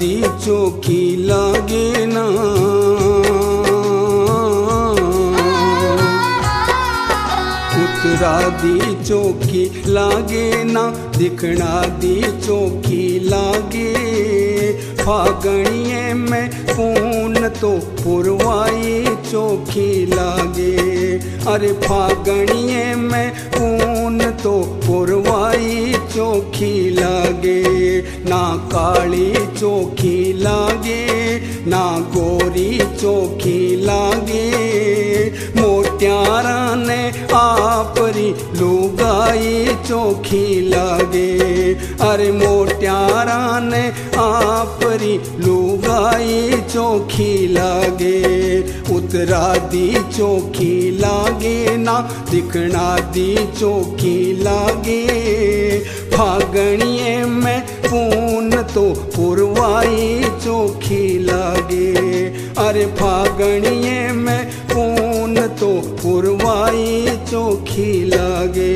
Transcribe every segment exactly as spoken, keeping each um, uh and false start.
दी चोखी लागे ना, उतरा दी चोखी लागे ना, दिखना दी चोखी लागे। फागणिये में पून तो पुरवाई चोखी लागे। अरे फागणिये में पून तो पुरवाई चोखी लागे। ना काली चोखी लागे, ना गोरी चोखी लागे। मोत्यारा ने आपरी लुगाई चोखी लागे। अरे मोत्यारा ने आपरी लुगाई चोखी लागे। उतरा दी चोखी लागे ना, दिखना दी चोखी लागे। फागणिये में पून तो पुरवाई चोखी लागे। अरे फागणिये में पून तो पुरवाई चोखी लागे।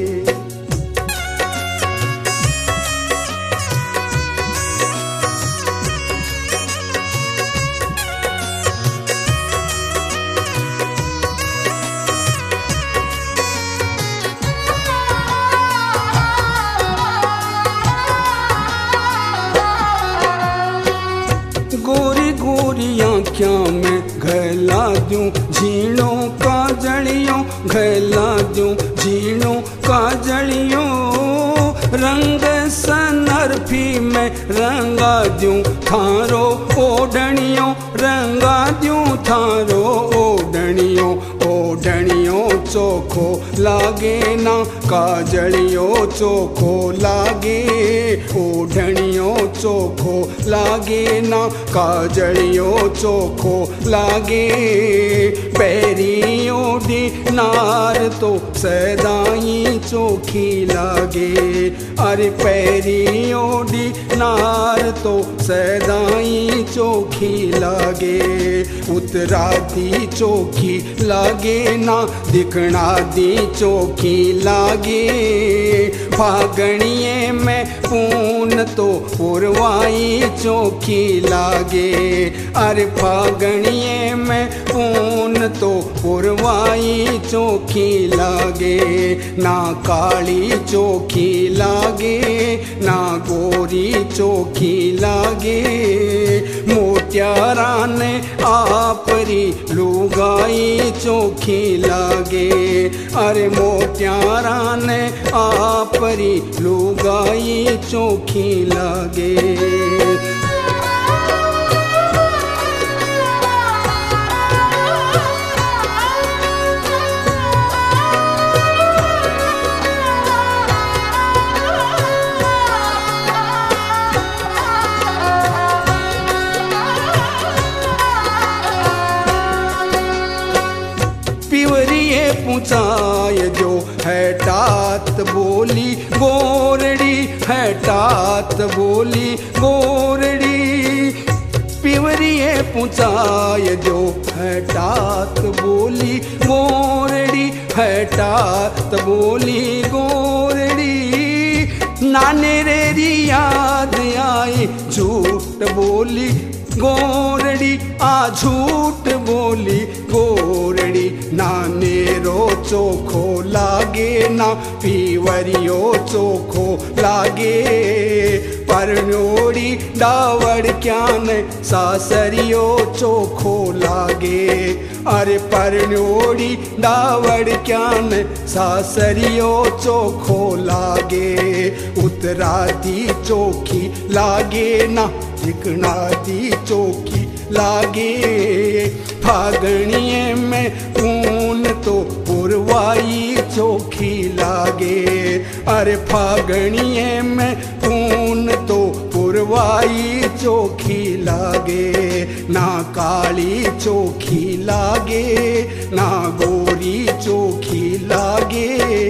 गोरी गोरी आँखियों में घैला दूं झीणों का जड़ियों, घैला दूं झीणों का जड़ियों। रंग सनरफी में रंगा दूं थारो ओढ़नियों, रंगा दूं थारो ओढ़नियों। ओढ़नियों चोखो लागे ना, काजलियों चोखो लागे। ओढ़नियों चोखो लागे ना, काजलियों चोखो लागे। पैरियों दी नार तो सदाई चोखी लागे। अरे पैरियों दी नार तो सदाई चोखी लागे। उतरा दी चोखी लागे ना, दिखना दी चोखी लागे। फागणिये में पून तो पुरवाई चोखी लागे। अरे फागणिये में पून तो पुरवाई चोखी लागे। ना काली चोखी लागे, ना गोरी चोखी लागे। मोत्यारा ने आपरी लुगाई चोखी लागे। अरे मोत्यारा ने आपरी लुगाई चोखी लागे। पिवरिये पूछाय जो है तात बोली गोरड़ी, है तात बोली गोरड़ी। पिवरिये पूछाय जो है तात बोली गोरड़ी, है तात बोली गोरड़ी। नाने रे याद आई झूठ बोली गोरड़ी, आ झूठ बोली गोरड़ी। नाने रो चोखो लागे ना, पीवरियो चोखो लागे। परनोड़ी डावड़ क्या ने सासरियो चोखो लागे। अरे परनोड़ी डावड़ क्या ने सासरियो चोखो लागे। उतरा दी चोखी लागे ना, दिखना दी चोखी लागे। फागणिये में पून तो पुरवाई चोखी लागे। अरे फागणिये में पून तो पुरवाई चोखी लागे। ना काली चोखी लागे, ना गोरी चोखी लागे।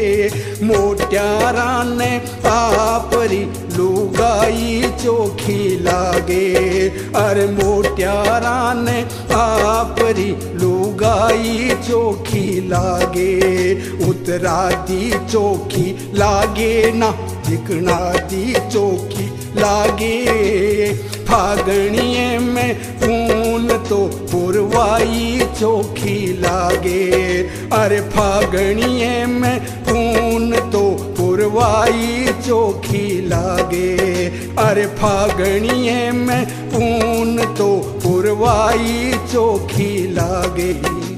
मोत्यारा ने आपरी लुगाई चोखी लागे। अरे मोत्यारा ने आपरी लुगाई चोखी लागे। उतरा दी चोखी लागे ना, दिखना दी चोखी लागे। फागणिये में पून तो पुरवाई चोखी लागे। अरे फागणिये में पून तो पुरवाई चोखी लागे। अरे फागणिये में पून तो पुरवाई चोखी लागे।